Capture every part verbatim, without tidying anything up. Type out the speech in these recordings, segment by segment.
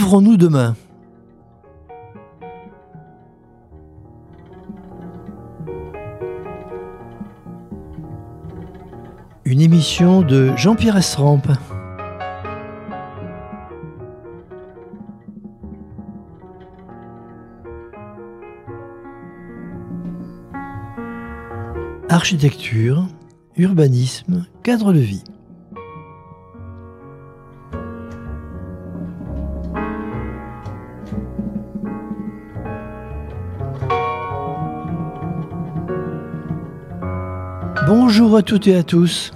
Qu'ouvrons-nous demain ? Une émission de Jean-Pierre Estrampe. Architecture, urbanisme, cadre de vie. Bonjour à toutes et à tous.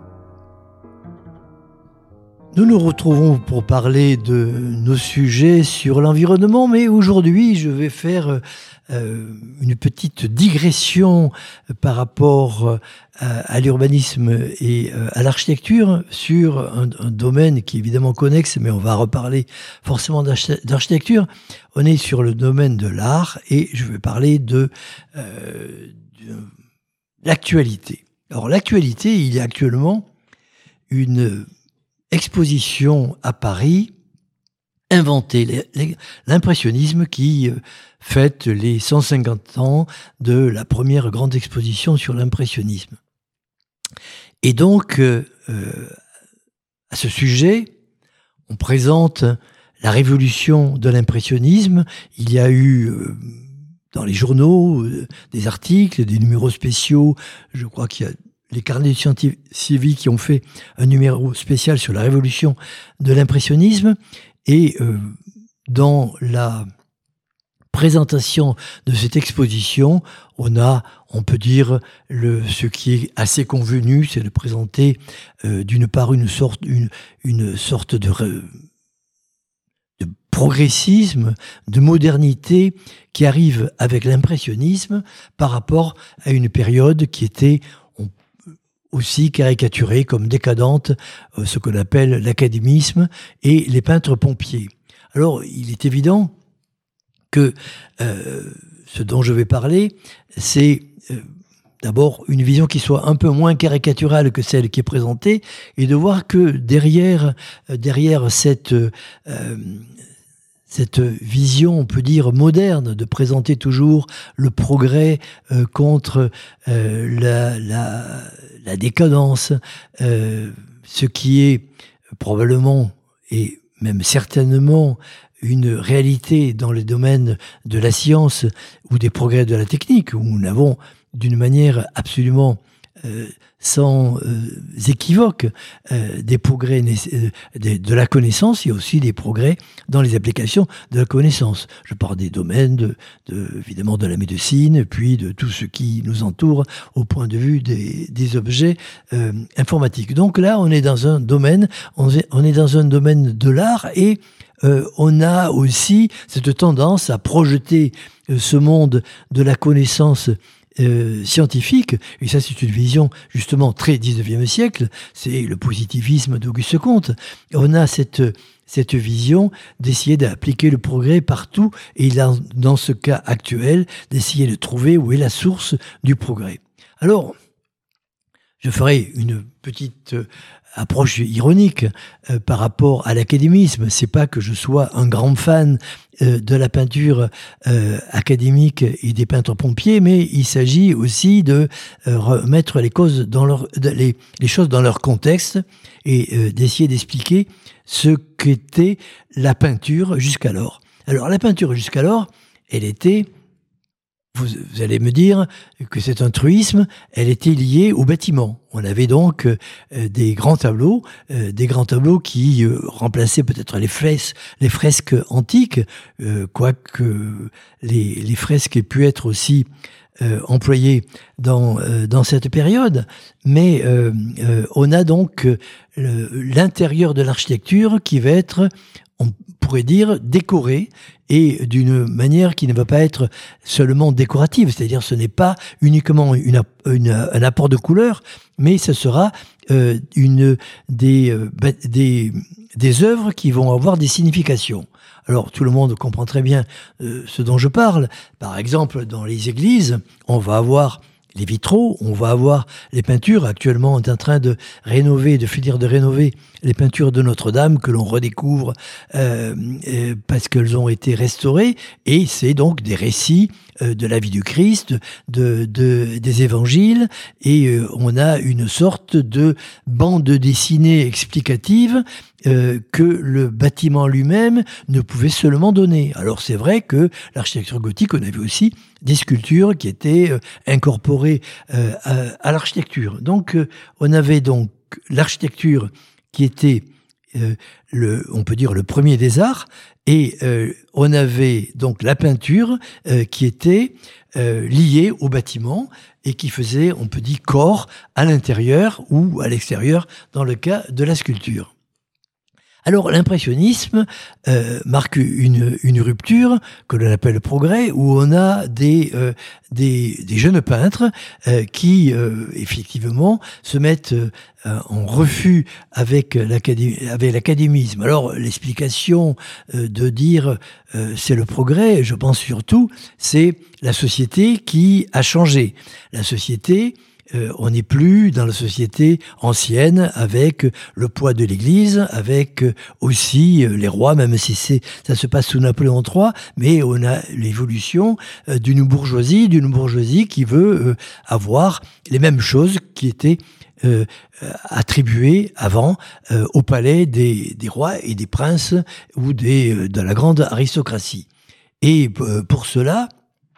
Nous nous retrouvons pour parler de nos sujets sur l'environnement, mais aujourd'hui je vais faire euh, une petite digression par rapport à, à l'urbanisme et euh, à l'architecture sur un, un domaine qui est évidemment connexe, mais on va reparler forcément d'architecture. On est sur le domaine de l'art et je vais parler de, euh, de l'actualité. Alors l'actualité, il y a actuellement une exposition à Paris, inventée, l'impressionnisme qui fête les cent cinquante ans de la première grande exposition sur l'impressionnisme. Et donc, euh, à ce sujet, on présente la révolution de l'impressionnisme. Il y a eu euh, dans les journaux euh, des articles, des numéros spéciaux, je crois qu'il y a les carnets de scientifiques qui ont fait un numéro spécial sur la révolution de l'impressionnisme. Et euh, dans la présentation de cette exposition, on a, on peut dire, le, ce qui est assez convenu, c'est de présenter euh, d'une part une sorte, une, une sorte de, de progressisme, de modernité qui arrive avec l'impressionnisme par rapport à une période qui était aussi caricaturée comme décadente, euh, ce qu'on appelle l'académisme et les peintres pompiers. Alors, il est évident que euh, ce dont je vais parler, c'est euh, d'abord une vision qui soit un peu moins caricaturale que celle qui est présentée, et de voir que derrière, euh, derrière cette... Euh, cette vision, on peut dire, moderne, de présenter toujours le progrès euh, contre euh, la, la, la décadence, euh, ce qui est probablement et même certainement une réalité dans le domaine de la science ou des progrès de la technique, où nous avons d'une manière absolument euh, sans euh, équivoque euh, des progrès euh, de, de la connaissance. Il y a aussi des progrès dans les applications de la connaissance. Je parle des domaines, de, de, évidemment de la médecine, puis de tout ce qui nous entoure au point de vue des, des objets euh, informatiques. Donc là, on est dans un domaine, on est, on est dans un domaine de l'art et euh, on a aussi cette tendance à projeter euh, ce monde de la connaissance Euh, scientifique, et ça c'est une vision justement très dix-neuvième siècle, c'est le positivisme d'Auguste Comte. On a cette, cette vision d'essayer d'appliquer le progrès partout, et dans, dans ce cas actuel, d'essayer de trouver où est la source du progrès. Alors, je ferai une petite euh, approche ironique euh, par rapport à l'académisme. C'est pas que je sois un grand fan euh, de la peinture euh, académique et des peintres pompiers, mais il s'agit aussi de euh, remettre les causes dans leur, de, les, les choses dans leur contexte et euh, d'essayer d'expliquer ce qu'était la peinture jusqu'alors. Alors la peinture jusqu'alors, elle était... Vous, vous allez me dire que c'est un truisme, elle était liée au bâtiment. On avait donc euh, des grands tableaux, euh, des grands tableaux qui euh, remplaçaient peut-être les fresques, les fresques antiques, euh, quoique les, les fresques aient pu être aussi euh, employées dans, euh, dans cette période. Mais euh, euh, on a donc euh, l'intérieur de l'architecture qui va être, on pourrait dire, décoré, et d'une manière qui ne va pas être seulement décorative, c'est-à-dire ce n'est pas uniquement une, une, un apport de couleur, mais ce sera euh, une, des, euh, des, des œuvres qui vont avoir des significations. Alors tout le monde comprend très bien euh, ce dont je parle. Par exemple, dans les églises, on va avoir les vitraux. On va avoir les peintures. Actuellement, on est en train de rénover, de finir de rénover les peintures de Notre-Dame que l'on redécouvre euh, euh, parce qu'elles ont été restaurées. Et c'est donc des récits euh, de la vie du Christ, de, de, des évangiles. Et euh, on a une sorte de bande dessinée explicative Euh, que le bâtiment lui-même ne pouvait seulement donner. Alors c'est vrai que l'architecture gothique, on avait aussi des sculptures qui étaient euh, incorporées euh, à, à l'architecture. Donc euh, on avait donc l'architecture qui était, euh, le, on peut dire, le premier des arts, et euh, on avait donc la peinture euh, qui était euh, liée au bâtiment et qui faisait, on peut dire, corps à l'intérieur ou à l'extérieur dans le cas de la sculpture. Alors l'impressionnisme euh, marque une, une rupture que l'on appelle le progrès, où on a des, euh, des, des jeunes peintres euh, qui euh, effectivement se mettent euh, en refus avec l'académisme. Avec l'académisme. Alors l'explication euh, de dire euh, c'est le progrès, je pense surtout, c'est la société qui a changé. La société... Euh, on n'est plus dans la société ancienne avec le poids de l'Église, avec euh, aussi euh, les rois, même si c'est, ça se passe sous Napoléon trois, mais on a l'évolution euh, d'une bourgeoisie, d'une bourgeoisie qui veut euh, avoir les mêmes choses qui étaient euh, attribuées avant euh, au palais des, des rois et des princes ou des, euh, de la grande aristocratie. Et euh, pour cela,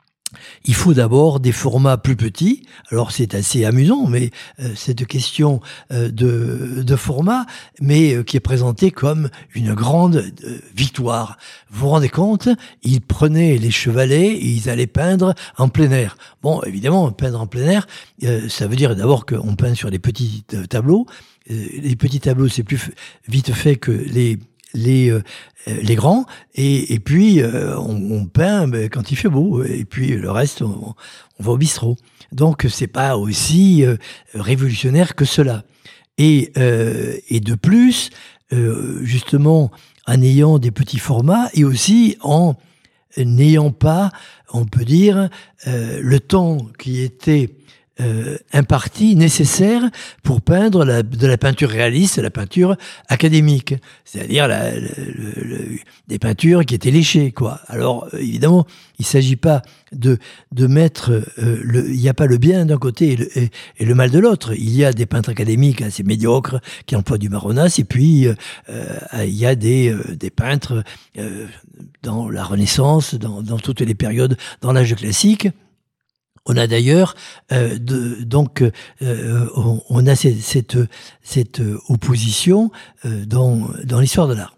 il faut d'abord des formats plus petits. Alors c'est assez amusant, mais euh, cette question euh, de, de format, mais euh, qui est présentée comme une grande euh, victoire. Vous vous rendez compte? Ils prenaient les chevalets et ils allaient peindre en plein air. Bon, évidemment, peindre en plein air, euh, ça veut dire d'abord qu'on peint sur des petits euh, tableaux. Euh, les petits tableaux, c'est plus vite fait que les les euh, les grands, et, et puis euh, on, on peint ben, quand il fait beau, et puis le reste, on, on va au bistrot. Donc c'est pas aussi euh, révolutionnaire que cela. Et, euh, et de plus, euh, justement, en ayant des petits formats, et aussi en n'ayant pas, on peut dire, euh, le temps qui était Euh, imparti, nécessaire pour peindre la, de la peinture réaliste, la peinture académique, c'est-à-dire la, le, le, des peintures qui étaient léchées, quoi. Alors évidemment, il s'agit pas de de mettre, euh, le, il n'y a pas le bien d'un côté et le, et, et le mal de l'autre. Il y a des peintres académiques assez médiocres qui emploient du marronasse, et puis euh, il y a des euh, des peintres euh, dans la Renaissance, dans, dans toutes les périodes, dans l'âge classique. On a d'ailleurs euh, de, donc euh, on, on a cette, cette, cette opposition euh, dans, dans l'histoire de l'art.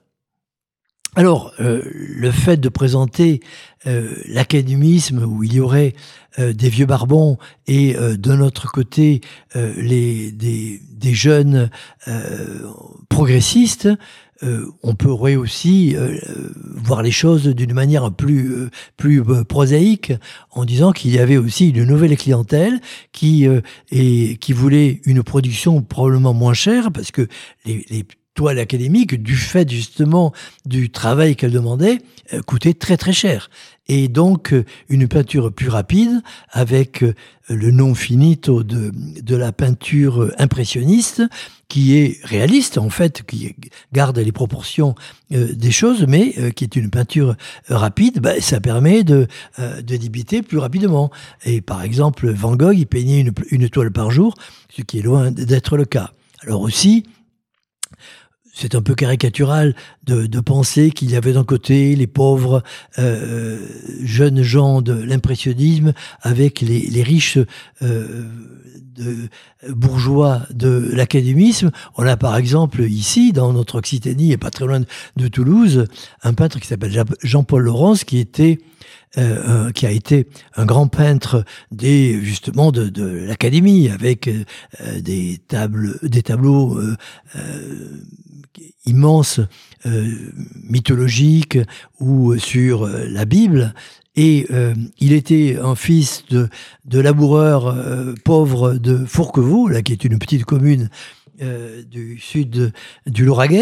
Alors, euh, le fait de présenter euh, l'académisme où il y aurait euh, des vieux barbons et euh, d'un autre côté euh, les, des, des jeunes euh, progressistes, euh, on pourrait aussi euh, voir les choses d'une manière plus, euh, plus euh, prosaïque en disant qu'il y avait aussi une nouvelle clientèle qui, euh, et, qui voulait une production probablement moins chère parce que les, les toile académique, du fait justement du travail qu'elle demandait, euh, coûtait très très cher. Et donc, euh, une peinture plus rapide, avec euh, le non finito de, de la peinture impressionniste, qui est réaliste en fait, qui garde les proportions euh, des choses, mais euh, qui est une peinture euh, rapide, bah, ça permet de, euh, de débiter plus rapidement. Et par exemple, Van Gogh, il peignait une, une toile par jour, ce qui est loin d'être le cas. Alors aussi, c'est un peu caricatural de, de penser qu'il y avait d'un côté les pauvres euh, jeunes gens de l'impressionnisme avec les, les riches euh, de, bourgeois de l'académisme. On a par exemple ici, dans notre Occitanie, et pas très loin de Toulouse, un peintre qui s'appelle Jean-Paul Laurence, qui était Euh, qui a été un grand peintre des justement de, de l'académie, avec euh, des tables, des tableaux euh, euh, immenses, euh, mythologiques ou sur euh, la Bible. Et euh, il était un fils de, de laboureur euh, pauvre de Fourquevaux, là, qui est une petite commune euh, du sud du Lauragais.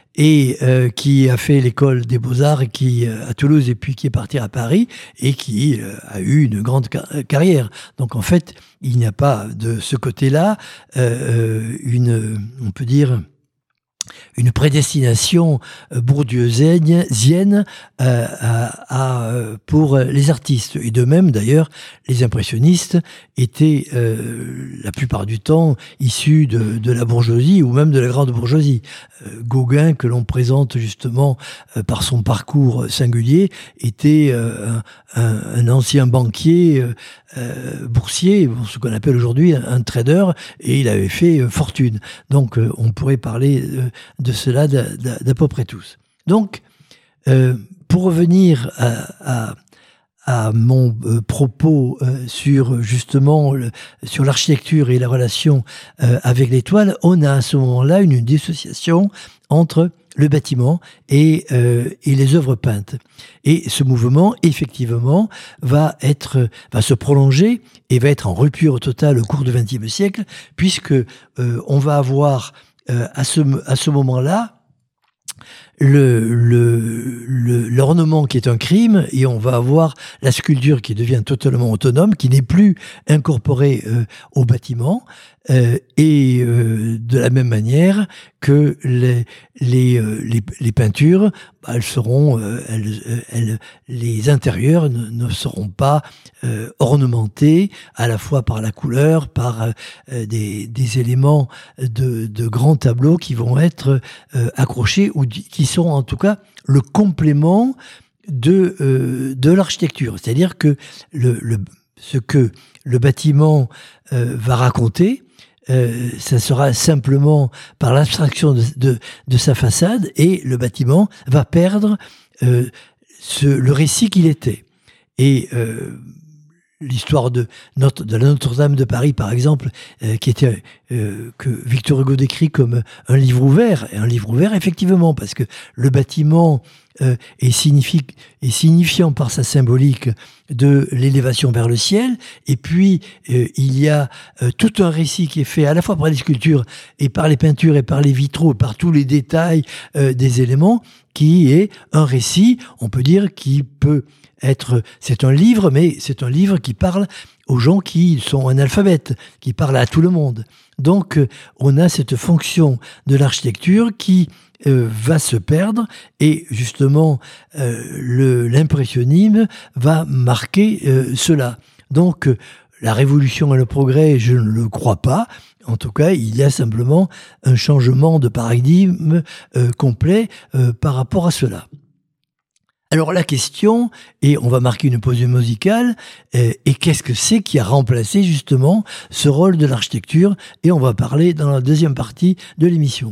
et euh, qui a fait l'école des Beaux-Arts et qui euh, à Toulouse et puis qui est parti à Paris et qui euh, a eu une grande car- carrière. Donc en fait, il n'y a pas de ce côté-là euh, une, on peut dire, une prédestination euh, bourdieusienne euh, à, à, euh, pour les artistes. Et de même, d'ailleurs, les impressionnistes étaient euh, la plupart du temps issus de, de la bourgeoisie ou même de la grande bourgeoisie. Euh, Gauguin, que l'on présente justement euh, par son parcours singulier, était euh, un, un, un ancien banquier euh, euh, boursier, ce qu'on appelle aujourd'hui un, un trader, et il avait fait euh, fortune. Donc euh, on pourrait parler euh, de cela d'à peu près tous. Donc, euh, pour revenir à, à, à mon euh, propos euh, sur justement le, sur l'architecture et la relation euh, avec l'étoile, on a à ce moment-là une, une dissociation entre le bâtiment et, euh, et les œuvres peintes. Et ce mouvement, effectivement, va être, va se prolonger et va être en rupture totale au cours du vingtième siècle, puisque euh, on va avoir euh, à ce, à ce moment-là le, le, le, l'ornement qui est un crime, et on va avoir la sculpture qui devient totalement autonome, qui n'est plus incorporée euh, au bâtiment, euh, et euh, de la même manière que les, les, euh, les, les peintures, bah, elles seront, euh, elles, elles, les intérieurs ne, ne seront pas euh, ornementés à la fois par la couleur, par euh, des, des éléments de, de grands tableaux qui vont être euh, accrochés ou qui sont en tout cas le complément de, euh, de l'architecture. C'est-à-dire que le, le, ce que le bâtiment euh, va raconter, euh, ça sera simplement par l'abstraction de, de, de sa façade, et le bâtiment va perdre euh, ce, le récit qu'il était. Et euh, l'histoire de, Notre, de la Notre-Dame de Paris, par exemple, euh, qui était euh, que Victor Hugo décrit comme un livre ouvert, et un livre ouvert effectivement, parce que le bâtiment euh, est, signifi- est signifiant par sa symbolique de l'élévation vers le ciel, et puis euh, il y a euh, tout un récit qui est fait à la fois par les sculptures et par les peintures et par les vitraux, par tous les détails euh, des éléments, qui est un récit, on peut dire, qui peut être, c'est un livre, mais c'est un livre qui parle aux gens qui sont analphabètes, qui parle à tout le monde. Donc, euh, on a cette fonction de l'architecture qui euh, va se perdre, et justement, euh, le, l'impressionnisme va marquer euh, cela. Donc, euh, la révolution et le progrès, je ne le crois pas. En tout cas, il y a simplement un changement de paradigme euh, complet euh, par rapport à cela. Alors la question, et on va marquer une pause musicale, euh, et qu'est-ce que c'est qui a remplacé justement ce rôle de l'architecture, et on va parler dans la deuxième partie de l'émission.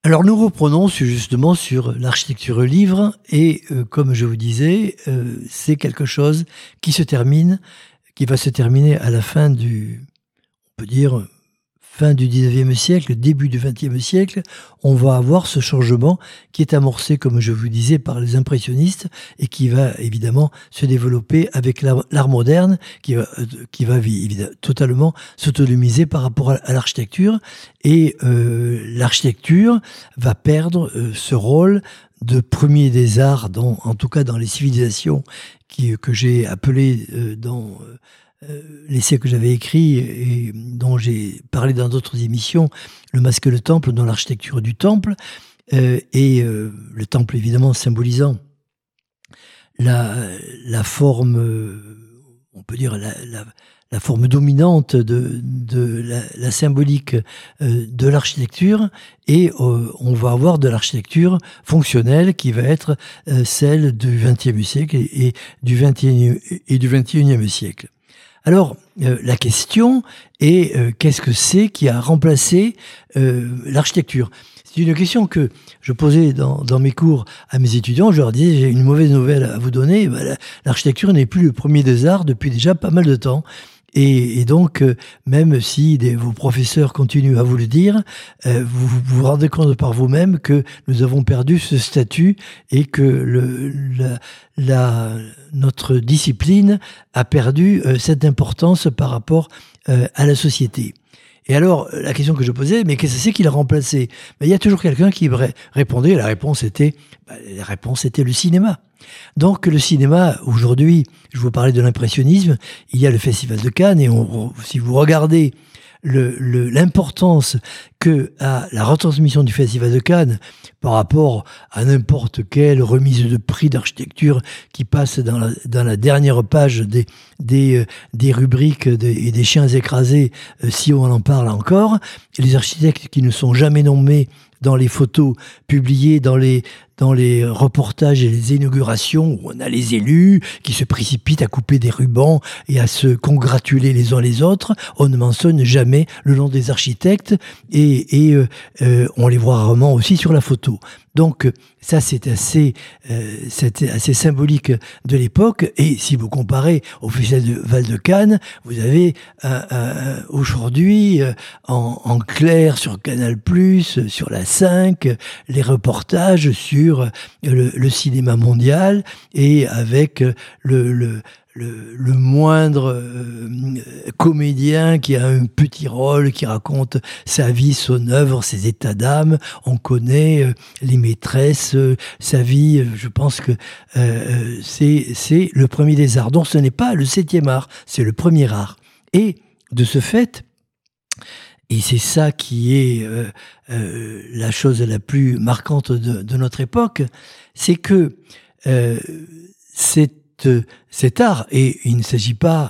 Alors nous reprenons justement sur l'architecture livre et euh, comme je vous disais, euh, c'est quelque chose qui se termine, qui va se terminer à la fin du, on peut dire, fin du dix-neuvième siècle, début du vingtième siècle. On va avoir ce changement qui est amorcé, comme je vous disais, par les impressionnistes et qui va évidemment se développer avec l'art, l'art moderne, qui va, qui va évidemment, totalement s'autonomiser par rapport à, à l'architecture. Et euh, l'architecture va perdre euh, ce rôle de premier des arts, dans, en tout cas dans les civilisations qui, que j'ai appelées euh, dans... Euh, Euh, l'essai que j'avais écrit et dont j'ai parlé dans d'autres émissions, Le Masque et le Temple, dans l'architecture du temple, euh, et euh, le temple évidemment symbolisant la, la forme, euh, on peut dire la, la, la forme dominante de, de la, la symbolique euh, de l'architecture, et euh, on va avoir de l'architecture fonctionnelle qui va être euh, celle du vingtième siècle et, et du vingt et unième siècle. Alors, euh, la question est euh, qu'est-ce que c'est qui a remplacé euh, l'architecture ? C'est une question que je posais dans, dans mes cours à mes étudiants. Je leur disais, j'ai une mauvaise nouvelle à vous donner. Ben, l'architecture n'est plus le premier des arts depuis déjà pas mal de temps. Et, et donc, euh, même si des, vos professeurs continuent à vous le dire, euh, vous, vous vous rendez compte par vous-même que nous avons perdu ce statut et que le, la, la, notre discipline a perdu euh, cette importance par rapport euh, à la société. Et alors, la question que je posais, mais qu'est-ce que c'est qui l'a remplacé ? Ben, il y a toujours quelqu'un qui répondait, et la réponse était, ben, la réponse était le cinéma. Donc le cinéma, aujourd'hui, je vous parlais de l'impressionnisme, il y a le Festival de Cannes, et on, si vous regardez le, le, l'importance que a la retransmission du Festival de Cannes par rapport à n'importe quelle remise de prix d'architecture qui passe dans la, dans la dernière page des, des, des rubriques des, et des chiens écrasés, si on en parle encore, les architectes qui ne sont jamais nommés dans les photos publiées dans les, dans les reportages et les inaugurations où on a les élus qui se précipitent à couper des rubans et à se congratuler les uns les autres, on ne mentionne jamais le nom des architectes et, et euh, euh, on les voit rarement aussi sur la photo. Donc ça c'est assez, euh, c'est assez symbolique de l'époque, et si vous comparez au Festival de Cannes, vous avez euh, euh, aujourd'hui euh, en, en clair sur Canal plus, sur la cinq, les reportages sur le, le cinéma mondial, et avec le, le Le, le moindre euh, comédien qui a un petit rôle, qui raconte sa vie, son œuvre, ses états d'âme. On connaît euh, les maîtresses, euh, sa vie. Euh, je pense que euh, c'est, c'est le premier des arts. Donc ce n'est pas le septième art, c'est le premier art. Et de ce fait, et c'est ça qui est euh, euh, la chose la plus marquante de, de notre époque, c'est que euh, c'est cet art, et il ne s'agit pas,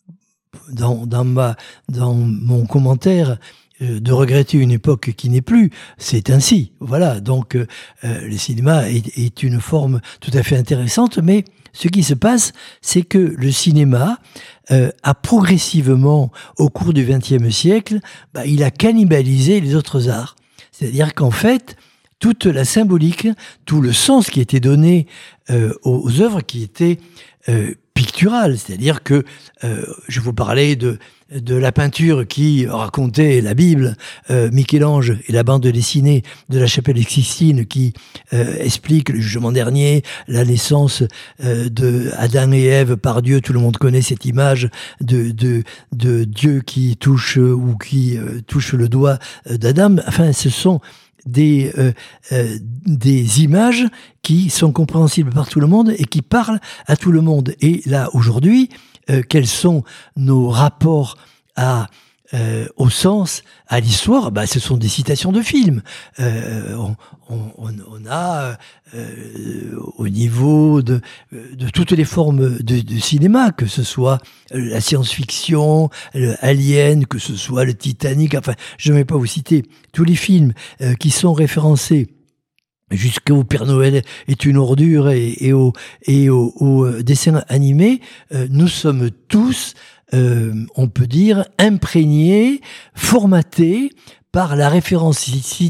dans, dans, ma, dans mon commentaire, euh, de regretter une époque qui n'est plus, c'est ainsi. Voilà, donc euh, le cinéma est, est une forme tout à fait intéressante, mais ce qui se passe, c'est que le cinéma euh, a progressivement, au cours du vingtième siècle, bah, il a cannibalisé les autres arts. C'est-à-dire qu'en fait, toute la symbolique, tout le sens qui était donné euh, aux, aux œuvres qui étaient euh, picturales, c'est-à-dire que euh, je vous parlais de de la peinture qui racontait la Bible, euh, Michel-Ange et la bande dessinée de la Chapelle Sixtine qui euh, explique le jugement dernier, la naissance euh, de Adam et Ève par Dieu. Tout le monde connaît cette image de de de Dieu qui touche euh, ou qui euh, touche le doigt d'Adam. Enfin, ce sont Des, euh, euh, des images qui sont compréhensibles par tout le monde et qui parlent à tout le monde. Et là, aujourd'hui, euh, quels sont nos rapports à, euh, au sens, à l'histoire? Bah, ce sont des citations de films. Euh, on, on, on a, euh, au niveau de, de toutes les formes de, de cinéma, que ce soit la science-fiction, le Alien, que ce soit le Titanic, enfin, je ne vais pas vous citer tous les films euh, qui sont référencés jusqu'au Père Noël est une ordure et, et au, et au, au dessin animé, euh, nous sommes tous, euh, on peut dire, imprégnés, formatés par la référence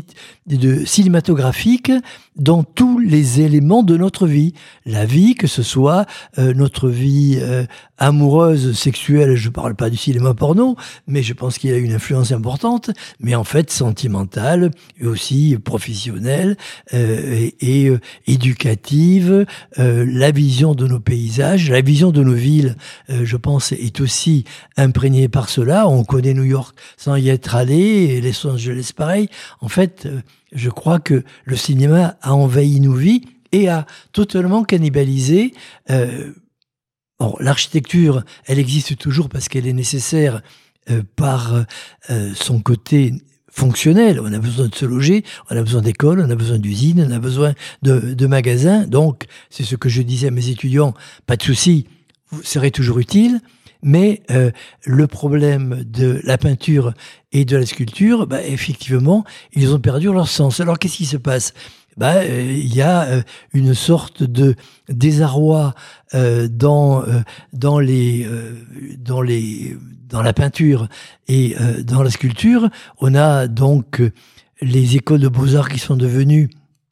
de cinématographique dans tous les éléments de notre vie. La vie, que ce soit euh, notre vie euh, amoureuse, sexuelle, je ne parle pas du cinéma porno, mais je pense qu'il a une influence importante, mais en fait sentimentale, et aussi professionnelle, euh, et, et euh, éducative, euh, la vision de nos paysages, la vision de nos villes, euh, je pense, est aussi imprégnée par cela. On connaît New York sans y être allé, et Los Angeles pareil. En fait, euh, je crois que le cinéma a envahi nos vies et a totalement cannibalisé. Euh, bon, l'architecture, elle existe toujours parce qu'elle est nécessaire euh, par euh, son côté fonctionnel. On a besoin de se loger, on a besoin d'écoles, on a besoin d'usines, on a besoin de, de magasins. Donc, c'est ce que je disais à mes étudiants, pas de souci, vous serez toujours utile. Mais euh, le problème de la peinture et de la sculpture, bah, effectivement, ils ont perdu leur sens. Alors, qu'est-ce qui se passe ? Bah, euh, il y a euh, une sorte de désarroi euh, dans euh, dans les euh, dans les dans la peinture et euh, dans la sculpture. On a donc euh, les écoles de beaux-arts qui sont devenues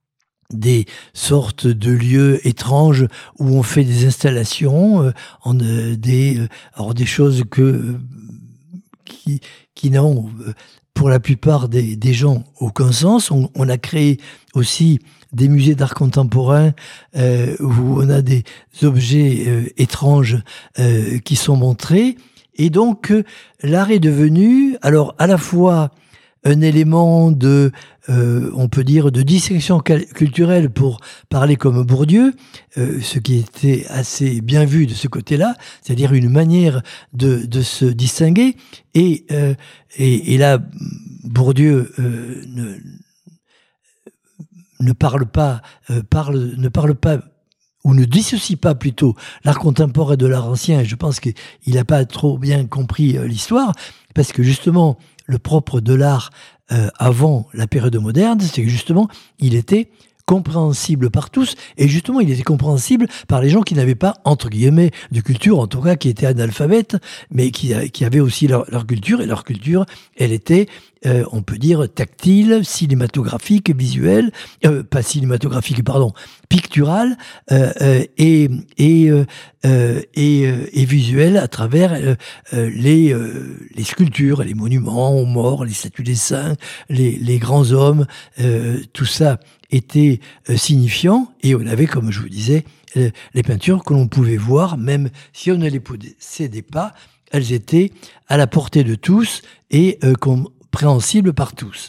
des sortes de lieux étranges où on fait des installations, euh, en, euh, des, euh, alors des choses que, euh, qui, qui n'ont, euh, pour la plupart des, des gens, aucun sens. On, on a créé aussi des musées d'art contemporain euh, où on a des objets euh, étranges euh, qui sont montrés. Et donc, euh, l'art est devenu, alors à la fois un élément de, euh, on peut dire, de distinction culturelle pour parler comme Bourdieu, euh, ce qui était assez bien vu de ce côté-là, c'est-à-dire une manière de, de se distinguer. Et, euh, et, et là, Bourdieu euh, ne, ne parle pas, euh, parle, ne parle pas ou ne dissocie pas plutôt l'art contemporain de l'art ancien. Je pense qu'il n'a pas trop bien compris euh, l'histoire, parce que justement, le propre de l'art euh, avant la période moderne, c'est que justement, il était compréhensible par tous, et justement, il était compréhensible par les gens qui n'avaient pas, entre guillemets, de culture, en tout cas, qui étaient analphabètes, mais qui, qui avaient aussi leur, leur culture, et leur culture, elle était, euh, on peut dire, tactile, cinématographique, visuelle, euh, pas cinématographique, pardon, picturale, euh, euh, et, et, euh, euh, et, euh, et visuelle à travers euh, euh, les, euh, les sculptures, les monuments aux morts, les statues des saints, les, les grands hommes, euh, tout ça était euh, signifiant, et on avait, comme je vous disais, euh, les peintures que l'on pouvait voir, même si on ne les possédait pas, elles étaient à la portée de tous et euh, compréhensibles par tous.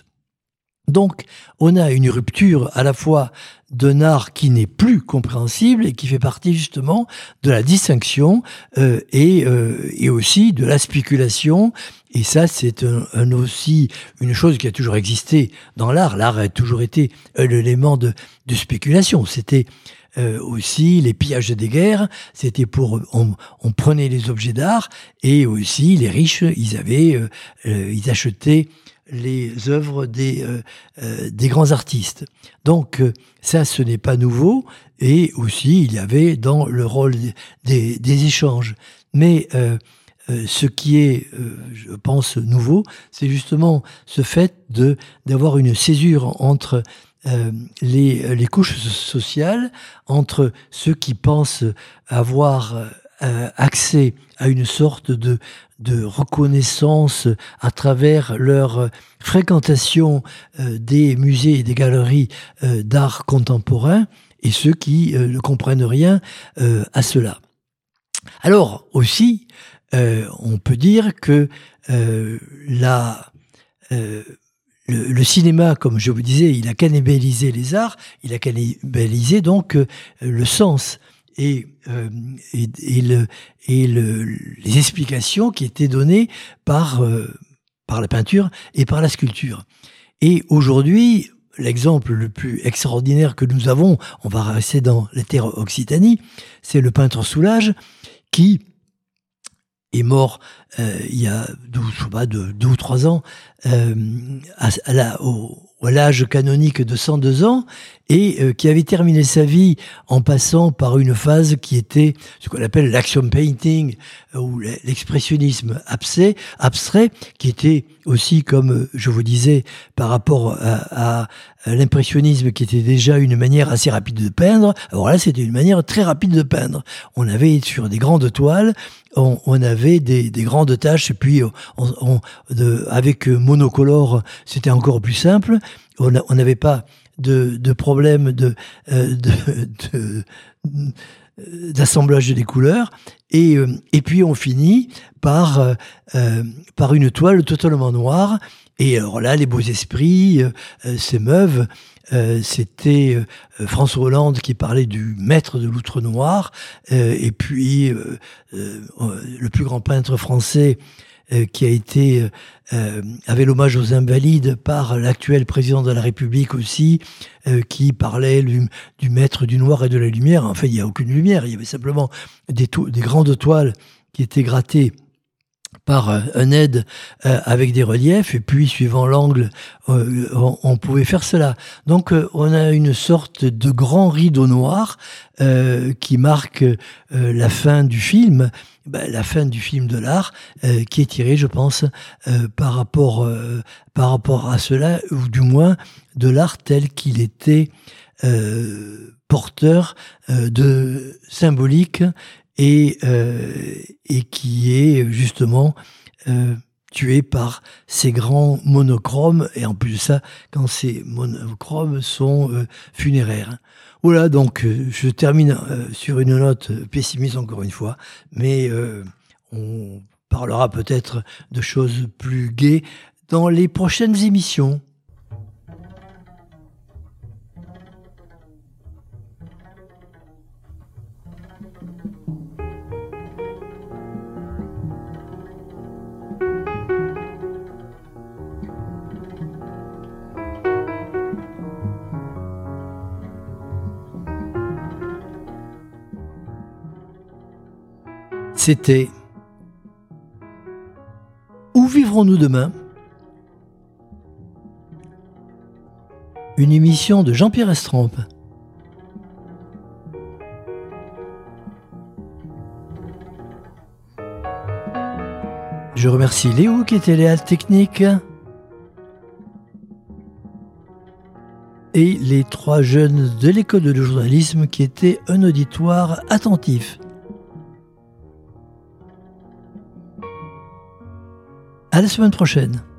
Donc, on a une rupture à la fois d'un art qui n'est plus compréhensible et qui fait partie justement de la distinction euh, et, euh, et aussi de la spéculation. Et ça, c'est un, un aussi une chose qui a toujours existé dans l'art. L'art a toujours été l'élément de, de spéculation. C'était euh, aussi les pillages des guerres. C'était pour on, on prenait les objets d'art, et aussi les riches, ils avaient, euh, euh, ils achetaient les œuvres des, euh, euh, des grands artistes. Donc euh, ça, ce n'est pas nouveau, et aussi il y avait dans le rôle des, des échanges. Mais euh, euh, ce qui est, euh, je pense, nouveau, c'est justement ce fait de d'avoir une césure entre euh, les, les couches sociales, entre ceux qui pensent avoir euh, accès à une sorte de de reconnaissance à travers leur fréquentation euh, des musées et des galeries euh, d'art contemporain, et ceux qui euh, ne comprennent rien euh, à cela. Alors aussi, euh, on peut dire que euh, la, euh, le, le cinéma, comme je vous disais, il a cannibalisé les arts, il a cannibalisé donc euh, le sens. Et, euh, et, et, le, et le, les explications qui étaient données par, euh, par la peinture et par la sculpture. Et aujourd'hui, l'exemple le plus extraordinaire que nous avons, on va rester dans les terres Occitanie, c'est le peintre Soulages, qui est mort euh, il y a deux, je sais pas, deux, deux ou trois ans, euh, à, à, la, au, à l'âge canonique de cent deux ans, et euh, qui avait terminé sa vie en passant par une phase qui était ce qu'on appelle l'action painting, euh, ou l'expressionnisme abstrait, abstrait, qui était aussi, comme je vous disais, par rapport à, à, à l'impressionnisme, qui était déjà une manière assez rapide de peindre. Alors là, c'était une manière très rapide de peindre. On avait sur des grandes toiles, on, on avait des, des grandes taches, et puis on, on, de, avec monocolore, c'était encore plus simple. On n'avait pas de, de problème de, euh, de, de, de, d'assemblage des couleurs, et, euh, et puis on finit par, euh, par une toile totalement noire. Et alors là, les beaux esprits euh, s'émeuvent. Euh, c'était euh, François Hollande qui parlait du maître de l'outre noir, euh, et puis euh, euh, le plus grand peintre français euh, qui a été euh, avait l'hommage aux Invalides par l'actuel président de la République aussi, euh, qui parlait du, du maître du noir et de la lumière. En fait, il n'y a aucune lumière, il y avait simplement des, to- des grandes toiles qui étaient grattées par un aide euh, avec des reliefs, et puis suivant l'angle, euh, on, on pouvait faire cela. Donc euh, on a une sorte de grand rideau noir euh, qui marque euh, la fin du film, ben, la fin du film de l'art, euh, qui est tiré, je pense, euh, par rapport euh, par rapport à cela, ou du moins de l'art tel qu'il était euh, porteur euh, de symbolique, et, euh, et qui est justement euh, tué par ces grands monochromes, et en plus de ça, quand ces monochromes sont euh, funéraires. Voilà, donc euh, je termine euh, sur une note pessimiste encore une fois, mais euh, on parlera peut-être de choses plus gaies dans les prochaines émissions. C'était Où vivrons-nous demain ? Une émission de Jean-Pierre Estrempe. Je remercie Léo qui était les techniques et les trois jeunes de l'école de journalisme qui étaient un auditoire attentif. À la semaine prochaine.